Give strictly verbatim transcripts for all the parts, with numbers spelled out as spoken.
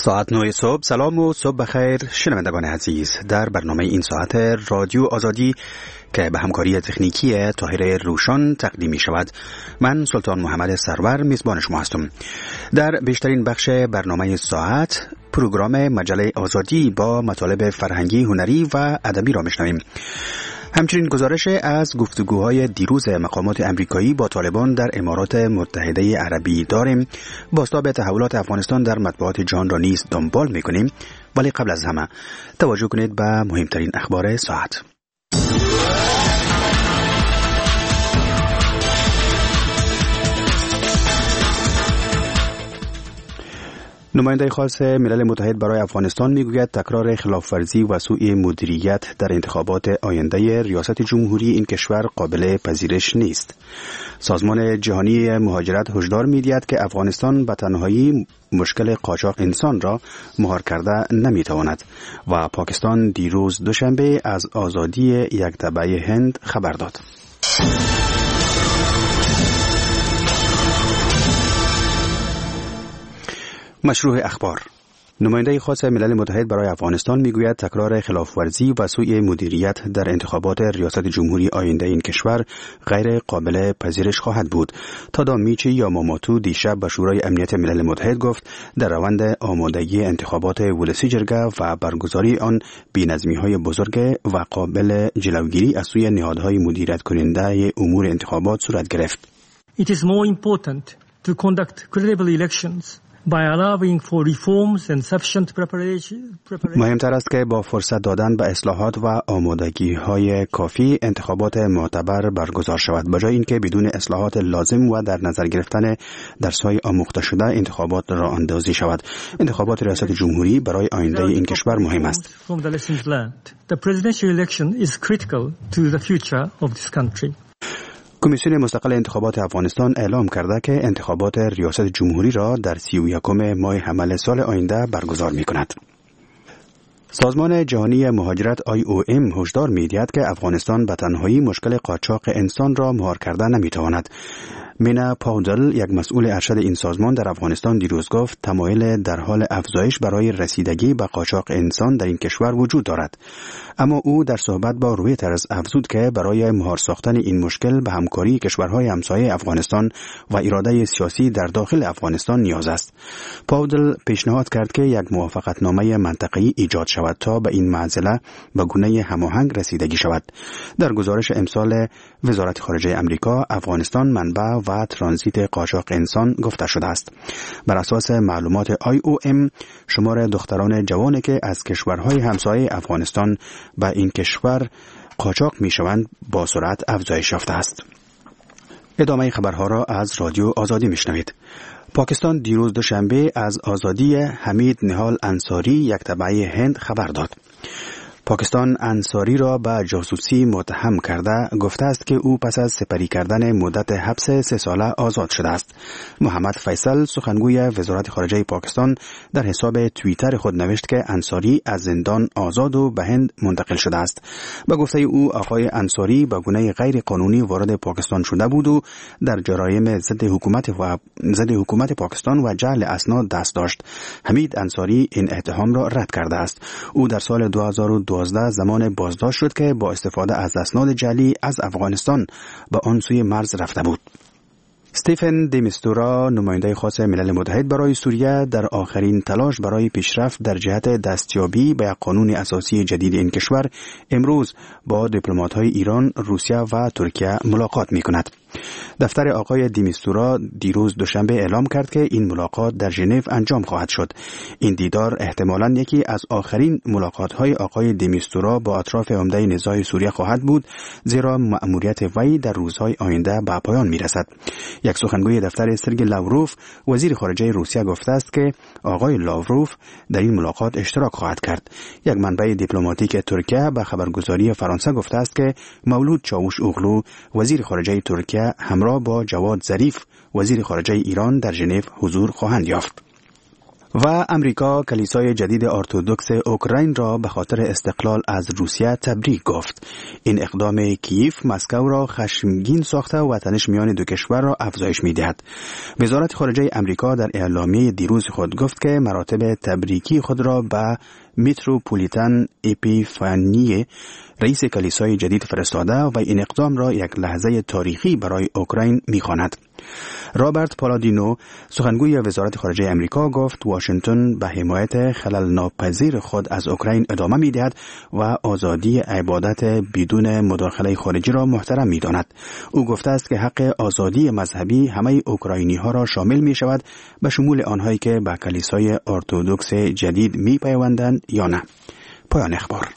ساعت نه صبح. سلام و صبح بخیر شنوندگان عزیز. در برنامه این ساعت رادیو آزادی که به همکاری تکنیکی طاهر روشان تقدیم می شود، من سلطان محمد سرور میزبان شما هستم. در بیشترین بخش برنامه ساعت پروگرام مجله آزادی با مطالب فرهنگی، هنری و ادبی را میشنویم. همچنین گزارش از گفتگوهای دیروز مقامات امریکایی با طالبان در امارات متحده عربی داریم. بازتاب تحولات افغانستان در مطبوعات جهان را نیز دنبال میکنیم، ولی قبل از همه توجه کنید به مهمترین اخبار ساعت. نماینده خاص ملل متحد برای افغانستان میگوید تکرار خلاف‌ورزی و سوء مدیریت در انتخابات آینده ریاست جمهوری این کشور قابل پذیرش نیست. سازمان جهانی مهاجرت هشدار می‌دهد که افغانستان به تنهایی مشکل قاچاق انسان را مهار کرده نمی‌تواند و پاکستان دیروز دوشنبه از آزادی یک تبع هند خبر داد. مشروع اخبار. نماینده خاص ملل متحد برای افغانستان میگوید تکرار خلاف‌ورزی و سوء مدیریت در انتخابات ریاست جمهوری آینده این کشور غیر قابل پذیرش خواهد بود. تادامیچی یاماموتو دیشب به شورای امنیت ملل متحد گفت در روند آمادگی انتخابات ولسی جرگه و برگزاری آن بی‌نظمی‌های بزرگ و قابل جلوگیری از سوی نهادهای مدیریت کننده امور انتخابات صورت گرفت. It is more important to conduct credible elections by allowing for reforms and sufficient preparation. مهمتر است که با فرصت دادن به اصلاحات و آمادگی‌های کافی انتخابات معتبر برگزار شود، بجای اینکه بدون اصلاحات لازم و در نظر گرفتن درس‌های آموخته شده انتخابات راه اندازی شود. انتخابات ریاست جمهوری برای آینده این کشور مهم است. The presidential election is critical to the future of this country. کمیسیون مستقل انتخابات افغانستان اعلام کرده که انتخابات ریاست جمهوری را در سی و یکم ماه حمل سال آینده برگزار می کند. سازمان جهانی مهاجرت آی او ام هشدار می دهد که افغانستان به تنهایی مشکل قاچاق انسان را مهار کرده نمی تواند. مینا پاودل، یک مسئول ارشد این سازمان در افغانستان، دیروز گفت تمایل در حال افزایش برای رسیدگی به قاچاق انسان در این کشور وجود دارد. اما او در صحبت با رویترز افزود که برای مهار ساختن این مشکل به همکاری کشورهای همسایه افغانستان و اراده سیاسی در داخل افغانستان نیاز است. پاودل پیشنهاد کرد که یک موافقتنامه منطقه‌ای ایجاد شود تا به این معضله به گونه هماهنگ رسیدگی شود. در گزارش امسال وزارت خارجه آمریکا، افغانستان منبع و ترانزیت قاچاق انسان گفته شده است. بر اساس معلومات آی او ام، شمار دختران جوانی که از کشورهای همسایه افغانستان به این کشور قاچاق میشوند با سرعت افزایش یافته است. ادامه خبرها را از رادیو آزادی میشنوید. پاکستان دیروز دوشنبه از آزادی حمید نهال انصاری، یک تبع هند، خبر داد. پاکستان انصاری را به جاسوسی متهم کرده گفته است که او پس از سپری کردن مدت حبس سه ساله آزاد شده است. محمد فیصل، سخنگوی وزارت خارجه پاکستان، در حساب توییتر خود نوشت که انصاری از زندان آزاد و به هند منتقل شده است. به گفته او، آقای انصاری به گونه غیر قانونی وارد پاکستان شده بود و در جرایم ضد حکومت و ضد حکومت پاکستان و جعل اسناد دست داشت. حمید انصاری این اتهام را رد کرده است. او در سال دو هزار و دوازده زمان بازداشت شد که با استفاده از اسناد جعلی از افغانستان به آن سوی مرز رفته بود. استیفن دی میستورا، نماینده خاص ملل متحد برای سوریه، در آخرین تلاش برای پیشرفت در جهت دستیابی به قانون اساسی جدید این کشور، امروز با دیپلمات‌های ایران، روسیه و ترکیه ملاقات می‌کند. دفتر آقای دی میستورا دیروز دوشنبه اعلام کرد که این ملاقات در ژنو انجام خواهد شد. این دیدار احتمالاً یکی از آخرین ملاقات‌های آقای دی میستورا با اطراف عمده نزاع سوریه خواهد بود، زیرا مأموریت وی در روزهای آینده به پایان می‌رسد. یک سخنگوی دفتر سرگئی لاوروف، وزیر خارجه روسیه، گفته است که آقای لاوروف در این ملاقات اشتراک خواهد کرد. یک منبع دیپلماتیک ترکیه به خبرگزاری فرانسه گفته است که مولود چاوش اوغلو، وزیر خارجه ترکیه، همراه با جواد ظریف، وزیر خارجه ایران، در ژنو حضور خواهند یافت. و امریکا کلیسای جدید ارتدوکس اوکراین را به خاطر استقلال از روسیه تبریک گفت. این اقدام کیف مسکو را خشمگین ساخته و تنش میان دو کشور را افزایش می‌دهد. وزارت خارجه امریکا در اعلامیه دیروز خود گفت که مراتب تبریکی خود را به میتروپولیتن اپیفانی رئیس کلیسای جدید فرستاده و این اقدام را یک لحظه تاریخی برای اوکراین می‌خواند. رابرت پالادینو سخنگوی وزارت خارجه امریکا گفت واشنگتن به حمایت خلل ناپذیر خود از اوکراین ادامه می‌دهد و آزادی عبادت بدون مداخله خارجی را محترم می‌داند. او گفته است که حق آزادی مذهبی همه اوکراینی‌ها را شامل می‌شود، به شمول آنهایی که به کلیسای ارتدوکس جدید می‌پیوندند یا نه. پایان اخبار.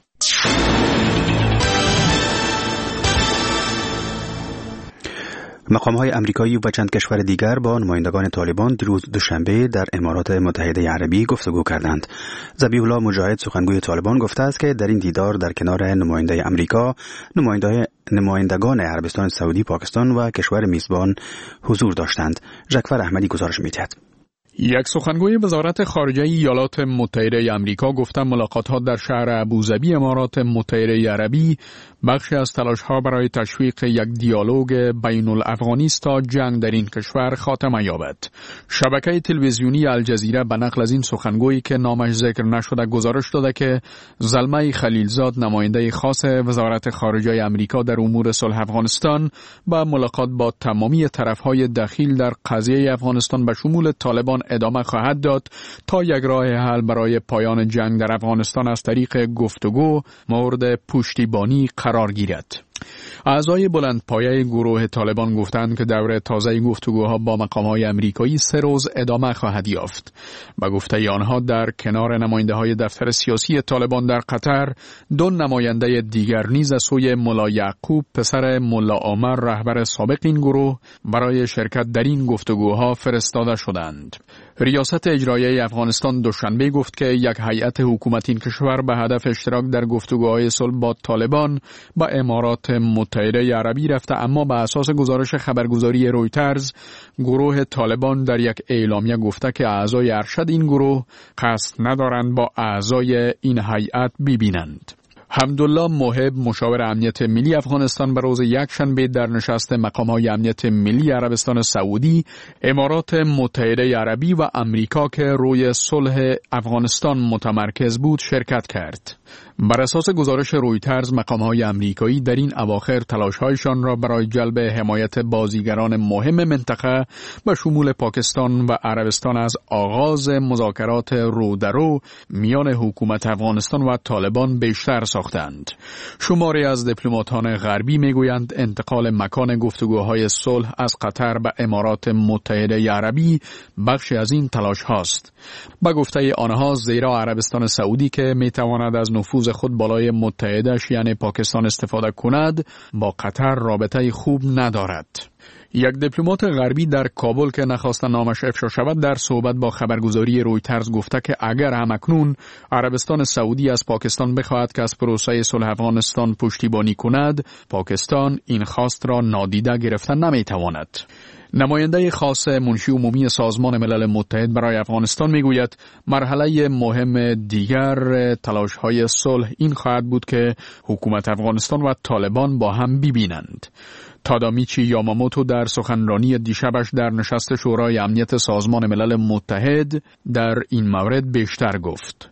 مقام‌های امریکایی و چند کشور دیگر با نمایندگان طالبان دیروز دوشنبه در امارات متحده عربی گفتگو کردند. ذبیح الله مجاهد سخنگوی طالبان گفته است که در این دیدار در کنار نماینده امریکا، نماینده نمایندگان عربستان سعودی، پاکستان و کشور میزبان حضور داشتند. جعفر احمدی گزارش می‌دهد. یک سخنگوی وزارت خارجه ایالات متحده آمریکا گفته ملاقات‌ها در شهر ابوظبی امارات متحده عربی بخشی از تلاش‌ها برای تشویق یک دیالوگ بین الافغانی است تا جنگ در این کشور خاتمه یابد. شبکه تلویزیونی الجزیره به نقل از این سخنگوی که نامش ذکر نشده گزارش داده که زلمه خلیلزاد نماینده خاص وزارت خارجه آمریکا در امور صلح افغانستان با ملاقات با تمامی طرف‌های دخیل در قضیه افغانستان به شمول طالبان ادامه خواهد داد تا یک راه حل برای پایان جنگ در افغانستان از طریق گفتگو مورد پشتیبانی قرار گیرد. اعضای بلندپایه گروه طالبان گفتند که دوره تازه گفتگوها با مقام‌های امریکایی سه روز ادامه خواهد یافت. به گفته آنها در کنار نماینده‌های دفتر سیاسی طالبان در قطر، دو نماینده دیگر نیز از سوی ملا یعقوب پسر ملا عمر رهبر سابق این گروه برای شرکت در این گفتگوها فرستاده شدند. ریاست اجرایی افغانستان دوشنبه گفت که یک هیئت حکومتی این کشور به هدف اشتراک در گفتگوهای صلح با طالبان با امارات متحده عربی رفته، اما به اساس گزارش خبرگزاری رویترز گروه طالبان در یک اعلامیه گفته که اعضای ارشد این گروه قصد ندارند با اعضای این هیئت ببینند. حمدالله محب مشاور امنیت ملی افغانستان به روز یکشنبه در نشست مقام‌های امنیت ملی عربستان سعودی، امارات متحده عربی و امریکا که روی صلح افغانستان متمرکز بود شرکت کرد. بر اساس گزارش رویترز مقام‌های امریکایی در این اواخر تلاش‌هایشان را برای جلب حمایت بازیگران مهم منطقه به شمول پاکستان و عربستان از آغاز مذاکرات رو در رو میان حکومت افغانستان و طالبان بیشتر ساختند. شماری از دیپلماتان غربی میگویند انتقال مکان گفتگوهای صلح از قطر به امارات متحده عربی بخشی از این تلاش هاست. با گفته آنها زیرا عربستان سعودی که میتواند از نفوذ خود بالای متحدش یعنی پاکستان استفاده کند با قطر رابطه خوب ندارد. یک دیپلمات غربی در کابل که نخواست نامش افشا شود در صحبت با خبرگزاری رویترز گفته که اگر همکنون عربستان سعودی از پاکستان بخواهد که از پروسه صلح افغانستان پشتیبانی کند، پاکستان این خواست را نادیده گرفتن نمیتواند. نماینده خاص منشی عمومی سازمان ملل متحد برای افغانستان میگوید مرحله مهم دیگر تلاش‌های صلح این خواهد بود که حکومت افغانستان و طالبان با هم ببینند. تادامیچی یاماموتو در سخنرانی دیشبش در نشست شورای امنیت سازمان ملل متحد در این مورد بیشتر گفت.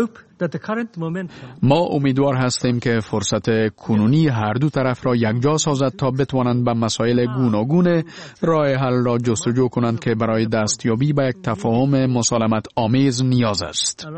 ما امیدوار هستیم که فرصت کنونی هر دو طرف را یکجا سازد تا بتوانند به مسائل گوناگون راه حل را جستجو کنند که برای دستیابی به یک تفاهم مسالمت آمیز نیاز است.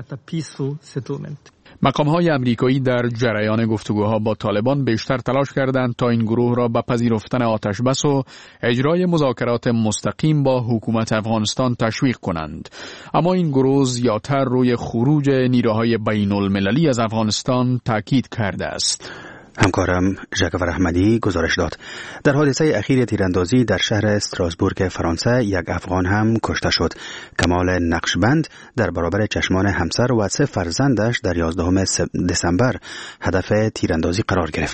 مقام‌های امریکایی در جریان گفتگوها با طالبان بیشتر تلاش کردند تا این گروه را به پذیرفتن آتشبس و اجرای مذاکرات مستقیم با حکومت افغانستان تشویق کنند، اما این گروه زیادتر روی خروج نیروهای بین المللی از افغانستان تاکید کرده است. همکارم جعفر احمدی گزارش داد. در حادثه اخیر تیراندازی در شهر استراسبورگ فرانسه یک افغان هم کشته شد. کمال نقشبند در برابر چشمان همسر و سه فرزندش در یازدهم دسامبر هدف تیراندازی قرار گرفت.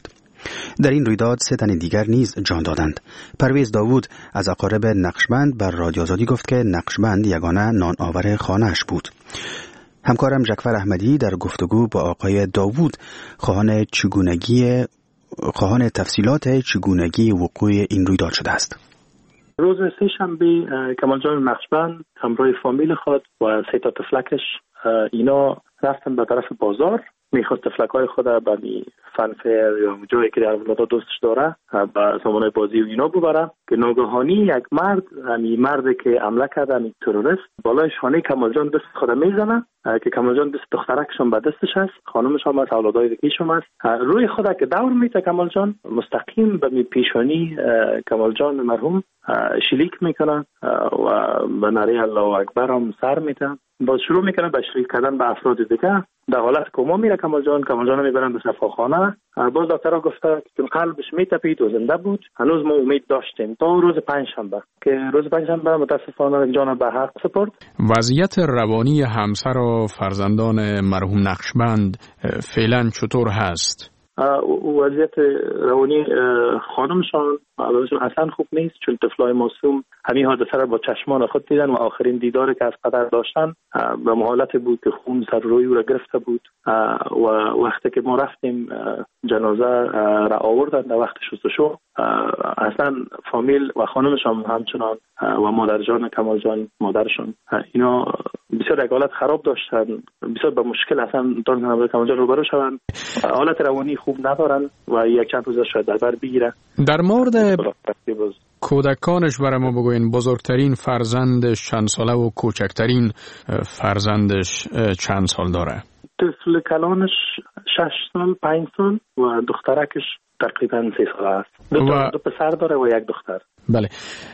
در این رویداد سه تن دیگر نیز جان دادند. پرویز داوود از اقارب نقشبند بر رادیو آزادی گفت که نقشبند یگانه نان آور خانه‌اش بود. همکارم جعفر احمدی در گفتگو با آقای داوود خواهان چگونگی خواهان تفصیلات چگونگی وقوع این رویداد شده است. روز سه شنبه کمال جان نقشبند همراه فامیل خود و سه تا تفلکش اینا رفتن به طرف بازار، میخواست تفلک‌های خود به فنفیر یا جایی که در ولادت دوستش داره به سامانه بازی و اینا ببره که ناگهانی یک مرد، یعنی مردی که حمله کرده، یعنی تروریست، بالای شانه کمال جان دست خود میزنه که کمال جان دست دخترکشون به دستش هست، خانمش هم از اولادای دیگه‌شون هست. روی خود که دور میته کمال جان مستقیم به پیشانی کمال جان مرحوم شلیک میکنه و به نعره الله اکبر هم سر میته. باز شروع میکنه به شلیک کردن به افراد دیگه. در حالت کما میره کمال جان، کمال جان میبرن به شفاخانه. باز دکترها گفته که قلبش میتپید و زنده بود. هنوز ما امید داشتیم تا روز پنجشنبه که روز پنجشنبه متاسفانه جان به حق سپرد. وضعیت روانی همسر و فرزندان مرحوم نقشبند فعلا چطور هست؟ وضعیت روانی خانمشان اصلا خوب نیست، چون طفلای معصوم همین حادثه را با چشمان خود دیدن و آخرین دیداری که از پدر داشتن به حالت بود که خون سر روی او را گرفته بود و وقتی که ما رفتیم جنازه را آوردن در وقت شستشو اصلا فامیل و خانمشان همچنان و مادر جان کمال جان مادرشان اینا بسیار یک حالت خراب داشتن، بسیار به مشکل اصلا دارن با کمال جان روبرو شوند، حالت روانی خوب ندارن و یک چند روز شاید در بر بگیره. در مورد کودکانش برای ما بگوین، بزرگترین فرزندش چند ساله و کوچکترین فرزندش چند سال داره؟ طفل کلانش شش سال، پنج سال و دخترکش تقریبا سه سال است. دو, و... دو پسر داره و یک دختر. بله.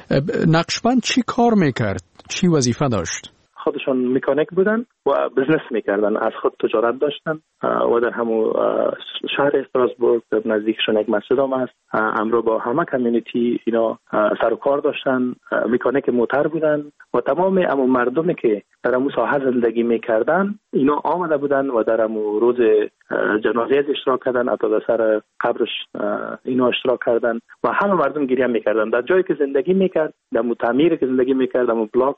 نقشبند چی کار میکرد؟ چی وظیفه داشت؟ خودشان مکانیک بودن و بزنس میکردن، از خود تجارت داشتن و در همون شهر استراسبورگ نزدیکشون یک مسجد هم است. امرو با همه کمیونیتی اینا سر و کار داشتن، مکانیک موتر بودن و تمام امو مردمی که در امو ساحه زندگی میکردن اینا آمده بودن و در امو روز جنازه از اشتراک کردن، حتی در سر قبرش اینا اشتراک کردن و همه مردم گریه میکردن. در جایی که زندگی میکرد، در امو تعمیر که زندگی میکرد، امو بلاک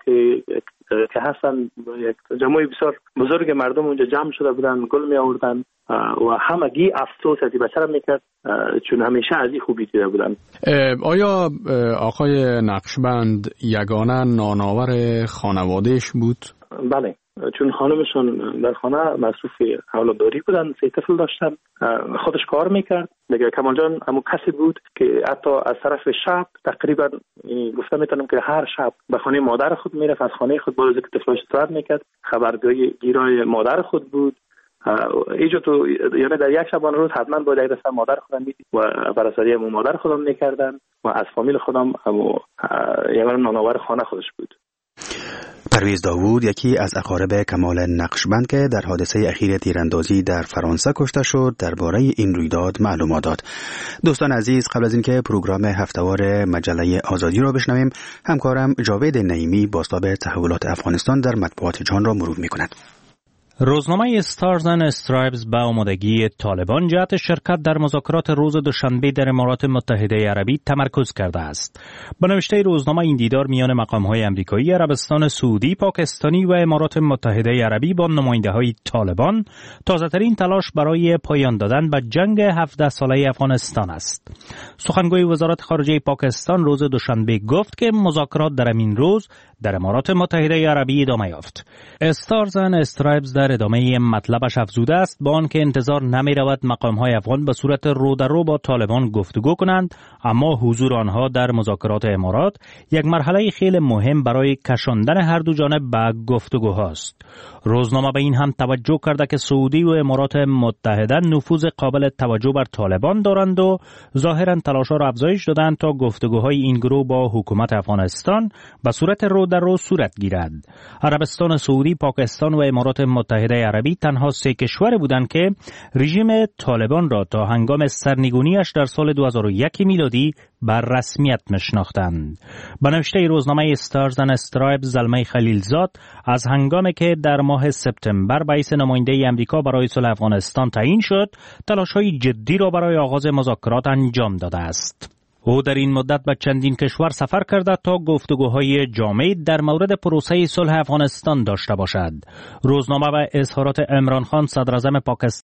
که هستن، یک جمعی بسیار بزرگ مردم اونجا جمع شده بودن، گل می آوردن و همگی افسوس از بچه میکرد چون همیشه از این خوبی دیده بودن. آیا آقای نقشبند یگانه نانآور خانوادهش بود؟ بله، چون خانمشون در خانه مصروف اولادداری بودن، سه طفل داشتن، خودش کار میکرد. دیگه کمال جان همون کسی بود که حتی از طرف شب تقریبا گفته میتونم که هر شب به خانه مادر خود میرفت، از خانه خود باز که طفلش استراحت میکرد، خبرگاهی گیرای مادر خود بود. ایجا تو یعنی در یک شبانه روز حتما باید یک دفعه مادر خودم میدید و براسری همون مادر خودم میکردن و از فامیل خودم همون یعنی نانآور خانه خودش بود. پرویز داوود یکی از اقارب کمال نقشبند که در حادثه اخیر تیراندازی در فرانسه کشته شد درباره این رویداد معلومات داد. دوستان عزیز، قبل از اینکه پروگرام هفته‌وار مجله آزادی را بشنویم، همکارم جاوید نعیمی بازتاب تحولات افغانستان در مطبوعات جهان را مرور می‌کند. روزنامه استارز اند استرایپز به آمادگی طالبان جهت شرکت در مذاکرات روز دوشنبه در امارات متحده عربی تمرکز کرده است. به نوشته روزنامه این دیدار میان مقام‌های آمریکایی، عربستان سعودی، پاکستانی و امارات متحده عربی با نماینده‌های طالبان تازه‌ترین تلاش برای پایان دادن به جنگ هفده ساله افغانستان است. سخنگوی وزارت خارجه پاکستان روز دوشنبه گفت که مذاکرات در این روز در امارات متحده عربی ادامه یافت. استارز اند استرایپز در ادامه مطلبش افزوده است با آنکه انتظار نمی رود مقام‌های افغان به صورت رو در رو با طالبان گفتگو کنند، اما حضور آنها در مذاکرات امارات یک مرحله خیلی مهم برای کشاندن هر دو جانب به گفتگوهاست. روزنامه به این هم توجه کرده که سعودی و امارات متحده نفوذ قابل توجه بر طالبان دارند و ظاهرا تلاش‌ها را افزایش دادند تا گفتگوهای این گروه با حکومت افغانستان به صورت رو در رو صورت گیرد. عربستان سعودی، پاکستان و امارات متحده متحده عربی تنها سه کشور بودند که رژیم طالبان را تا هنگام سرنگونیش در سال دو هزار و یک میلادی بر رسمیت میشناختند. به نوشته روزنامه استارز اند استرایبز، زلمه خلیلزاد از هنگامی که در ماه سپتامبر رئیس نماینده آمریکا برای صلح افغانستان تعیین شد، تلاش‌های جدی را برای آغاز مذاکرات انجام داده است. او در این مدت به چندین کشور سفر کرده تا گفتگوهای جامع در مورد پروسه صلح افغانستان داشته باشد. روزنامه و اظهارات عمران خان صدراعظم پاکستان